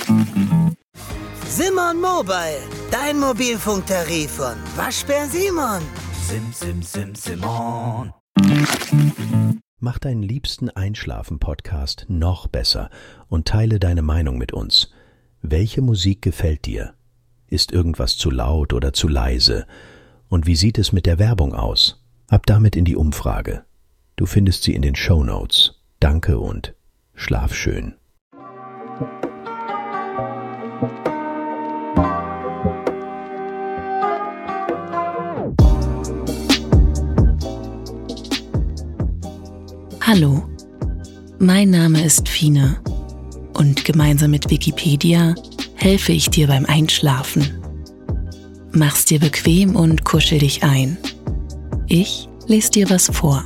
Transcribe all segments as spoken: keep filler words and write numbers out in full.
Simon Mobile, dein Mobilfunktarif von Waschbär Simon. Sim, sim, sim, Simon. Mach deinen liebsten Einschlafen-Podcast noch besser und teile deine Meinung mit uns. Welche Musik gefällt dir? Ist irgendwas zu laut oder zu leise? Und wie sieht es mit der Werbung aus? Ab damit in die Umfrage. Du findest sie in den Shownotes. Danke und schlaf schön. Hallo, mein Name ist Fine und gemeinsam mit Wikipedia helfe ich dir beim Einschlafen. Mach's dir bequem und kuschel dich ein. Ich lese dir was vor.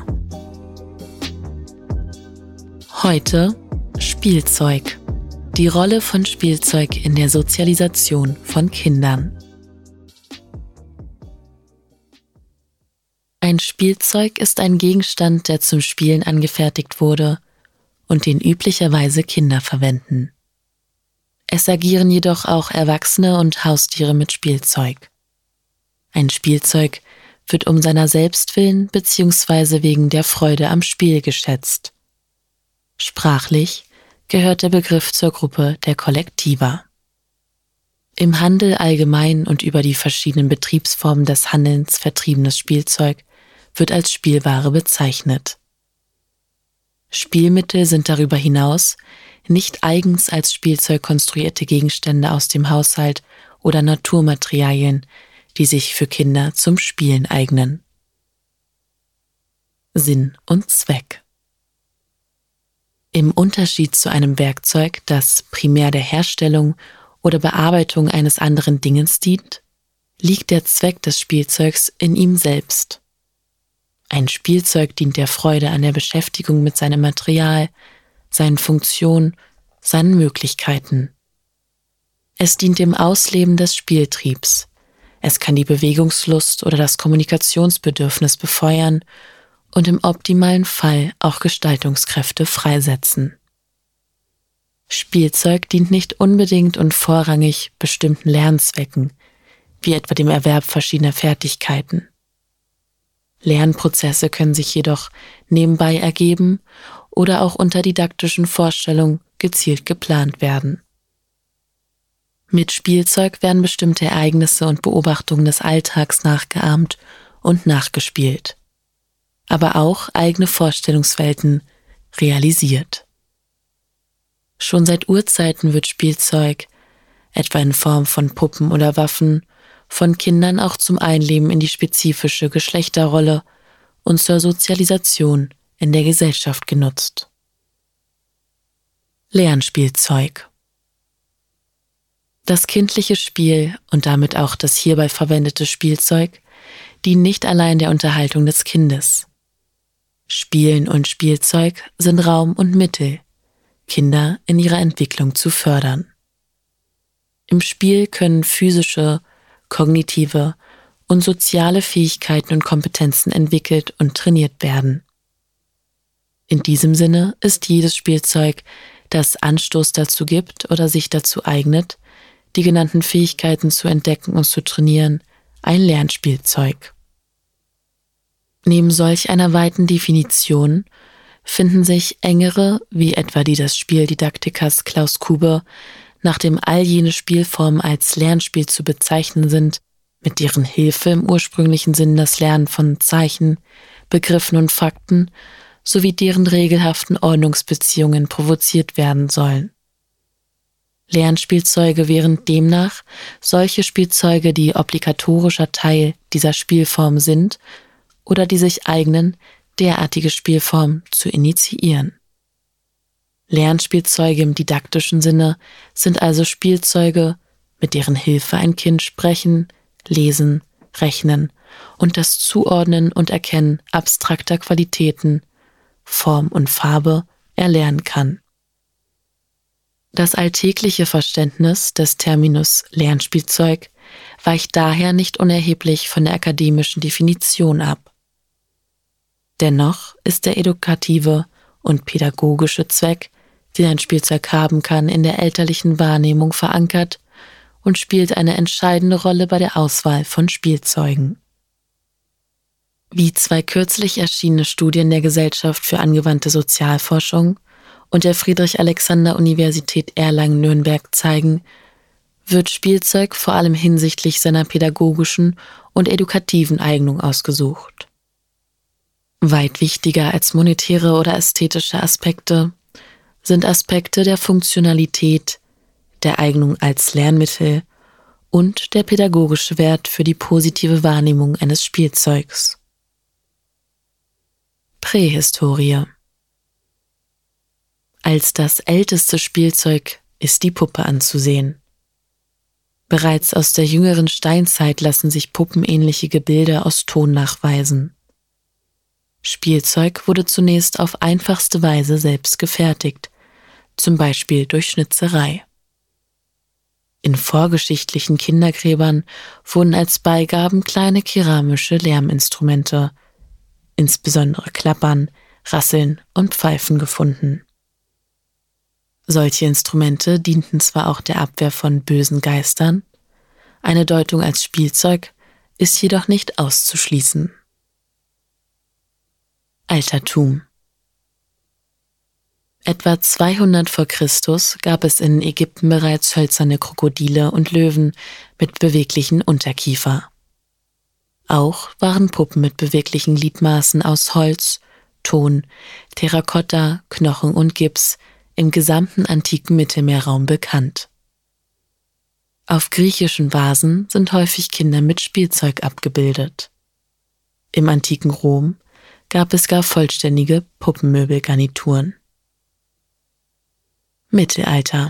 Heute Spielzeug. Die Rolle von Spielzeug in der Sozialisation von Kindern. Ein Spielzeug ist ein Gegenstand, der zum Spielen angefertigt wurde und den üblicherweise Kinder verwenden. Es agieren jedoch auch Erwachsene und Haustiere mit Spielzeug. Ein Spielzeug wird um seiner selbst willen bzw. wegen der Freude am Spiel geschätzt. Sprachlich gehört der Begriff zur Gruppe der Kollektiva. Im Handel allgemein und über die verschiedenen Betriebsformen des Handelns vertriebenes Spielzeug wird als Spielware bezeichnet. Spielmittel sind darüber hinaus nicht eigens als Spielzeug konstruierte Gegenstände aus dem Haushalt oder Naturmaterialien, die sich für Kinder zum Spielen eignen. Sinn und Zweck. Im Unterschied zu einem Werkzeug, das primär der Herstellung oder Bearbeitung eines anderen Dingens dient, liegt der Zweck des Spielzeugs in ihm selbst. Ein Spielzeug dient der Freude an der Beschäftigung mit seinem Material, seinen Funktionen, seinen Möglichkeiten. Es dient dem Ausleben des Spieltriebs. Es kann die Bewegungslust oder das Kommunikationsbedürfnis befeuern und im optimalen Fall auch Gestaltungskräfte freisetzen. Spielzeug dient nicht unbedingt und vorrangig bestimmten Lernzwecken, wie etwa dem Erwerb verschiedener Fertigkeiten. Lernprozesse können sich jedoch nebenbei ergeben oder auch unter didaktischen Vorstellungen gezielt geplant werden. Mit Spielzeug werden bestimmte Ereignisse und Beobachtungen des Alltags nachgeahmt und nachgespielt, aber auch eigene Vorstellungswelten realisiert. Schon seit Urzeiten wird Spielzeug, etwa in Form von Puppen oder Waffen, von Kindern auch zum Einleben in die spezifische Geschlechterrolle und zur Sozialisation in der Gesellschaft genutzt. Lernspielzeug. Das kindliche Spiel und damit auch das hierbei verwendete Spielzeug dienen nicht allein der Unterhaltung des Kindes. Spielen und Spielzeug sind Raum und Mittel, Kinder in ihrer Entwicklung zu fördern. Im Spiel können physische, kognitive und soziale Fähigkeiten und Kompetenzen entwickelt und trainiert werden. In diesem Sinne ist jedes Spielzeug, das Anstoß dazu gibt oder sich dazu eignet, die genannten Fähigkeiten zu entdecken und zu trainieren, ein Lernspielzeug. Neben solch einer weiten Definition finden sich engere, wie etwa die des Spieldidaktikers Klaus Kube, nachdem all jene Spielformen als Lernspiel zu bezeichnen sind, mit deren Hilfe im ursprünglichen Sinn das Lernen von Zeichen, Begriffen und Fakten sowie deren regelhaften Ordnungsbeziehungen provoziert werden sollen. Lernspielzeuge wären demnach solche Spielzeuge, die obligatorischer Teil dieser Spielform sind oder die sich eignen, derartige Spielformen zu initiieren. Lernspielzeuge im didaktischen Sinne sind also Spielzeuge, mit deren Hilfe ein Kind sprechen, lesen, rechnen und das Zuordnen und Erkennen abstrakter Qualitäten, Form und Farbe erlernen kann. Das alltägliche Verständnis des Terminus Lernspielzeug weicht daher nicht unerheblich von der akademischen Definition ab. Dennoch ist der edukative und pädagogische Zweck den ein Spielzeug haben kann, in der elterlichen Wahrnehmung verankert und spielt eine entscheidende Rolle bei der Auswahl von Spielzeugen. Wie zwei kürzlich erschienene Studien der Gesellschaft für angewandte Sozialforschung und der Friedrich-Alexander-Universität Erlangen-Nürnberg zeigen, wird Spielzeug vor allem hinsichtlich seiner pädagogischen und edukativen Eignung ausgesucht. Weit wichtiger als monetäre oder ästhetische Aspekte sind Aspekte der Funktionalität, der Eignung als Lernmittel und der pädagogische Wert für die positive Wahrnehmung eines Spielzeugs. Prähistorie. Als das älteste Spielzeug ist die Puppe anzusehen. Bereits aus der jüngeren Steinzeit lassen sich puppenähnliche Gebilde aus Ton nachweisen. Spielzeug wurde zunächst auf einfachste Weise selbst gefertigt, zum Beispiel durch Schnitzerei. In vorgeschichtlichen Kindergräbern wurden als Beigaben kleine keramische Lärminstrumente, insbesondere Klappern, Rasseln und Pfeifen gefunden. Solche Instrumente dienten zwar auch der Abwehr von bösen Geistern, eine Deutung als Spielzeug ist jedoch nicht auszuschließen. Altertum. Etwa zweihundert vor Christus gab es in Ägypten bereits hölzerne Krokodile und Löwen mit beweglichen Unterkiefer. Auch waren Puppen mit beweglichen Gliedmaßen aus Holz, Ton, Terrakotta, Knochen und Gips im gesamten antiken Mittelmeerraum bekannt. Auf griechischen Vasen sind häufig Kinder mit Spielzeug abgebildet. Im antiken Rom gab es gar vollständige Puppenmöbelgarnituren. Mittelalter.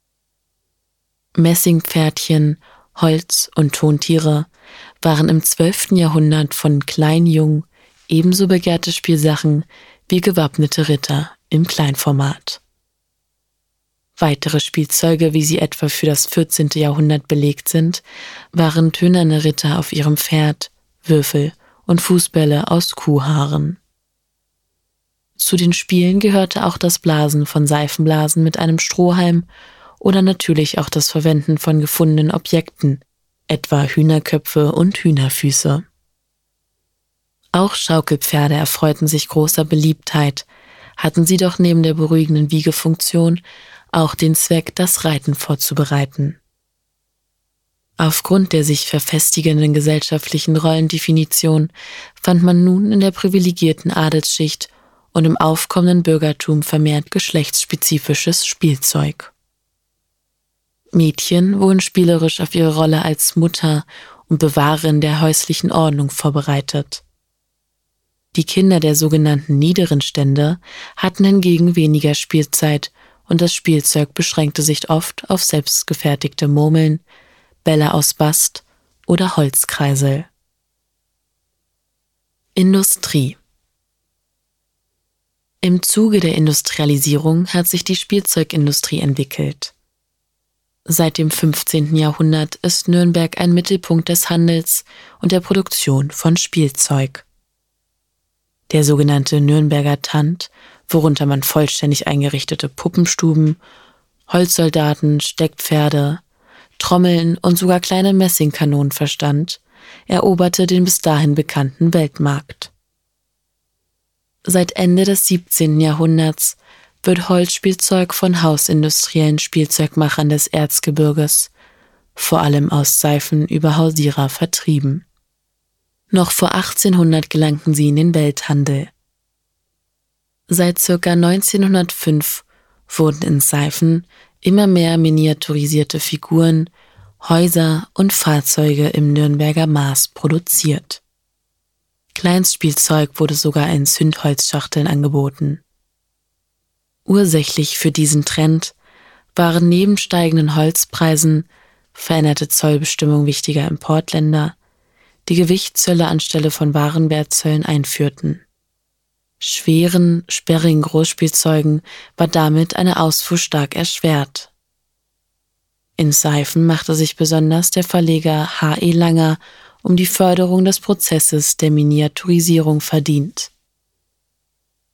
Messingpferdchen, Holz- und Tontiere waren im zwölften Jahrhundert von Klein-Jung ebenso begehrte Spielsachen wie gewappnete Ritter im Kleinformat. Weitere Spielzeuge, wie sie etwa für das vierzehnte Jahrhundert belegt sind, waren tönerne Ritter auf ihrem Pferd, Würfel und Fußbälle aus Kuhhaaren. Zu den Spielen gehörte auch das Blasen von Seifenblasen mit einem Strohhalm oder natürlich auch das Verwenden von gefundenen Objekten, etwa Hühnerköpfe und Hühnerfüße. Auch Schaukelpferde erfreuten sich großer Beliebtheit, hatten sie doch neben der beruhigenden Wiegefunktion auch den Zweck, das Reiten vorzubereiten. Aufgrund der sich verfestigenden gesellschaftlichen Rollendefinition fand man nun in der privilegierten Adelsschicht und im aufkommenden Bürgertum vermehrt geschlechtsspezifisches Spielzeug. Mädchen wurden spielerisch auf ihre Rolle als Mutter und Bewahrerin der häuslichen Ordnung vorbereitet. Die Kinder der sogenannten niederen Stände hatten hingegen weniger Spielzeit und das Spielzeug beschränkte sich oft auf selbstgefertigte Murmeln, Bälle aus Bast oder Holzkreisel. Industrie. Im Zuge der Industrialisierung hat sich die Spielzeugindustrie entwickelt. Seit dem fünfzehnten Jahrhundert ist Nürnberg ein Mittelpunkt des Handels und der Produktion von Spielzeug. Der sogenannte Nürnberger Tant, worunter man vollständig eingerichtete Puppenstuben, Holzsoldaten, Steckpferde, Trommeln und sogar kleine Messingkanonen verstand, eroberte den bis dahin bekannten Weltmarkt. Seit Ende des siebzehnten Jahrhunderts wird Holzspielzeug von hausindustriellen Spielzeugmachern des Erzgebirges, vor allem aus Seifen über Hausierer, vertrieben. Noch vor achtzehnhundert gelangten sie in den Welthandel. Seit ca. neunzehnhundertfünf wurden in Seifen immer mehr miniaturisierte Figuren, Häuser und Fahrzeuge im Nürnberger Maß produziert. Kleinstspielzeug wurde sogar in Zündholzschachteln angeboten. Ursächlich für diesen Trend waren neben steigenden Holzpreisen, veränderte Zollbestimmungen wichtiger Importländer, die Gewichtszölle anstelle von Warenwertzöllen einführten. Schweren, sperrigen Großspielzeugen war damit eine Ausfuhr stark erschwert. In Seifen machte sich besonders der Verleger H E Langer um die Förderung des Prozesses der Miniaturisierung verdient.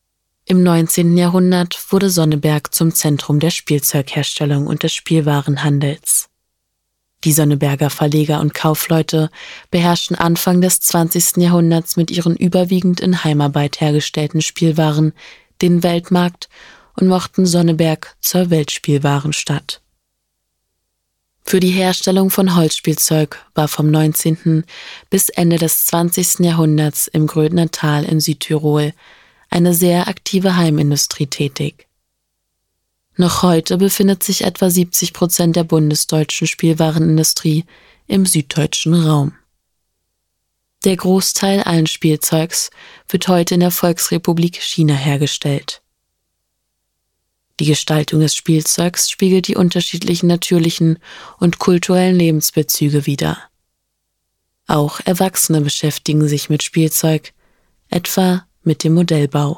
Im neunzehnten Jahrhundert wurde Sonneberg zum Zentrum der Spielzeugherstellung und des Spielwarenhandels. Die Sonneberger Verleger und Kaufleute beherrschten Anfang des zwanzigsten Jahrhunderts mit ihren überwiegend in Heimarbeit hergestellten Spielwaren den Weltmarkt und machten Sonneberg zur Weltspielwarenstadt. Für die Herstellung von Holzspielzeug war vom neunzehnten bis Ende des zwanzigsten Jahrhunderts im Grödner Tal in Südtirol eine sehr aktive Heimindustrie tätig. Noch heute befindet sich etwa siebzig Prozent der bundesdeutschen Spielwarenindustrie im süddeutschen Raum. Der Großteil allen Spielzeugs wird heute in der Volksrepublik China hergestellt. Die Gestaltung des Spielzeugs spiegelt die unterschiedlichen natürlichen und kulturellen Lebensbezüge wider. Auch Erwachsene beschäftigen sich mit Spielzeug, etwa mit dem Modellbau.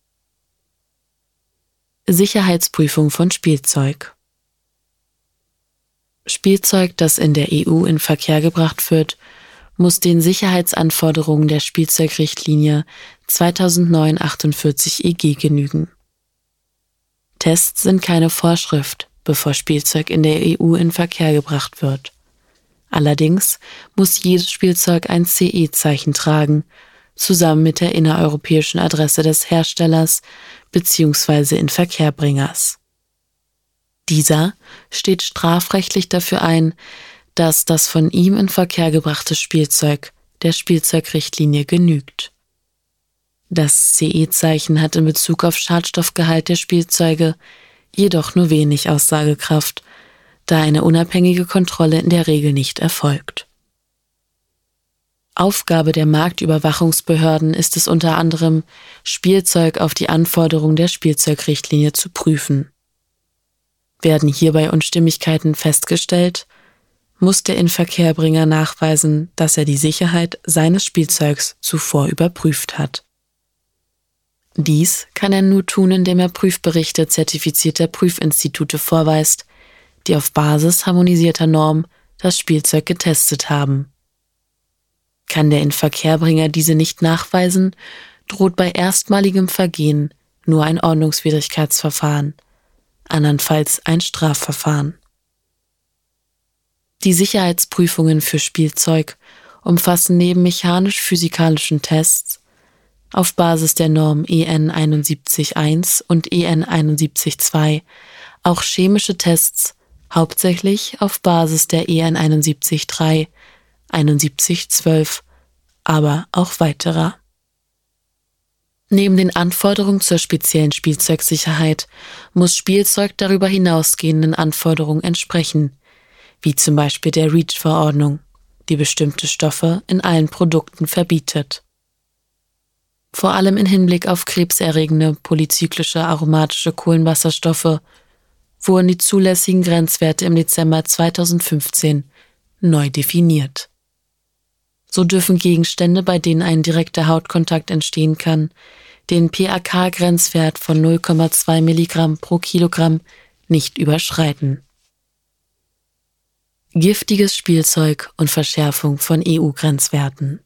Sicherheitsprüfung von Spielzeug. Spielzeug, das in der E U in Verkehr gebracht wird, muss den Sicherheitsanforderungen der Spielzeugrichtlinie zweitausendneun achtundvierzig E G genügen. Tests sind keine Vorschrift, bevor Spielzeug in der E U in Verkehr gebracht wird. Allerdings muss jedes Spielzeug ein C E-Zeichen tragen, zusammen mit der innereuropäischen Adresse des Herstellers bzw. Inverkehrbringers. Dieser steht strafrechtlich dafür ein, dass das von ihm in Verkehr gebrachte Spielzeug der Spielzeugrichtlinie genügt. Das C E-Zeichen hat in Bezug auf Schadstoffgehalt der Spielzeuge jedoch nur wenig Aussagekraft, da eine unabhängige Kontrolle in der Regel nicht erfolgt. Aufgabe der Marktüberwachungsbehörden ist es unter anderem, Spielzeug auf die Anforderungen der Spielzeugrichtlinie zu prüfen. Werden hierbei Unstimmigkeiten festgestellt, muss der Inverkehrbringer nachweisen, dass er die Sicherheit seines Spielzeugs zuvor überprüft hat. Dies kann er nur tun, indem er Prüfberichte zertifizierter Prüfinstitute vorweist, die auf Basis harmonisierter Normen das Spielzeug getestet haben. Kann der Inverkehrbringer diese nicht nachweisen, droht bei erstmaligem Vergehen nur ein Ordnungswidrigkeitsverfahren, andernfalls ein Strafverfahren. Die Sicherheitsprüfungen für Spielzeug umfassen neben mechanisch-physikalischen Tests auf Basis der Norm E N einundsiebzig Punkt eins und E N einundsiebzig Punkt zwei auch chemische Tests, hauptsächlich auf Basis der E N einundsiebzig Punkt drei, einundsiebzig Punkt zwölf, aber auch weiterer. Neben den Anforderungen zur speziellen Spielzeugsicherheit muss Spielzeug darüber hinausgehenden Anforderungen entsprechen, wie zum Beispiel der REACH-Verordnung, die bestimmte Stoffe in allen Produkten verbietet. Vor allem in Hinblick auf krebserregende polyzyklische aromatische Kohlenwasserstoffe wurden die zulässigen Grenzwerte im Dezember zweitausendfünfzehn neu definiert. So dürfen Gegenstände, bei denen ein direkter Hautkontakt entstehen kann, den P A K-Grenzwert von null Komma zwei Milligramm pro Kilogramm nicht überschreiten. Giftiges Spielzeug und Verschärfung von E U-Grenzwerten.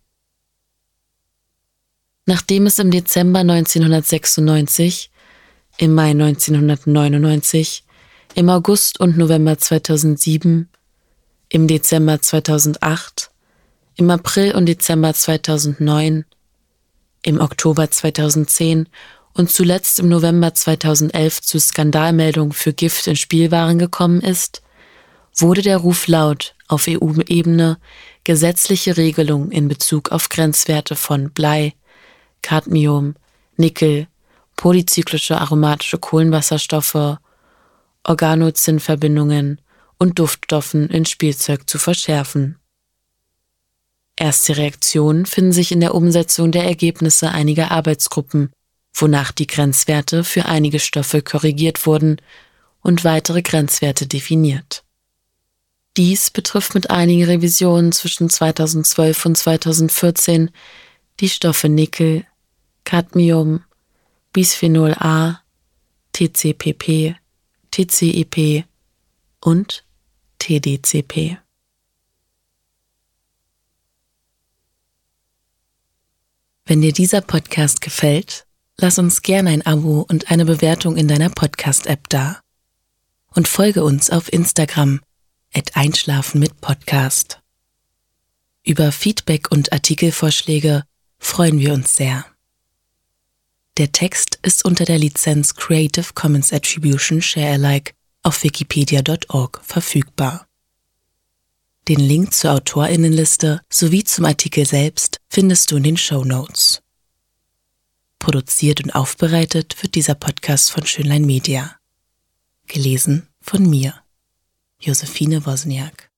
Nachdem es im Dezember neunzehnhundertsechsundneunzig, im Mai neunzehnhundertneunundneunzig, im August und November zweitausendsieben, im Dezember zweitausendacht, im April und Dezember zweitausendneun, im Oktober zweitausendzehn und zuletzt im November zweitausendelf zu Skandalmeldungen für Gift in Spielwaren gekommen ist, wurde der Ruf laut, auf E U-Ebene gesetzliche Regelungen in Bezug auf Grenzwerte von Blei, Cadmium, Nickel, polyzyklische aromatische Kohlenwasserstoffe, Organozinverbindungen und Duftstoffen in Spielzeug zu verschärfen. Erste Reaktionen finden sich in der Umsetzung der Ergebnisse einiger Arbeitsgruppen, wonach die Grenzwerte für einige Stoffe korrigiert wurden und weitere Grenzwerte definiert. Dies betrifft mit einigen Revisionen zwischen zweitausendzwölf und zweitausendvierzehn die Stoffe Nickel, Cadmium, Bisphenol A, T C P P, T C E P und T D C P. Wenn dir dieser Podcast gefällt, lass uns gerne ein Abo und eine Bewertung in deiner Podcast-App da. Und folge uns auf Instagram at einschlafen mit Podcast. Über Feedback und Artikelvorschläge freuen wir uns sehr. Der Text ist unter der Lizenz Creative Commons Attribution Share Alike auf wikipedia punkt org verfügbar. Den Link zur AutorInnenliste sowie zum Artikel selbst findest du in den Shownotes. Produziert und aufbereitet wird dieser Podcast von Schönlein Media. Gelesen von mir, Josephine Wozniak.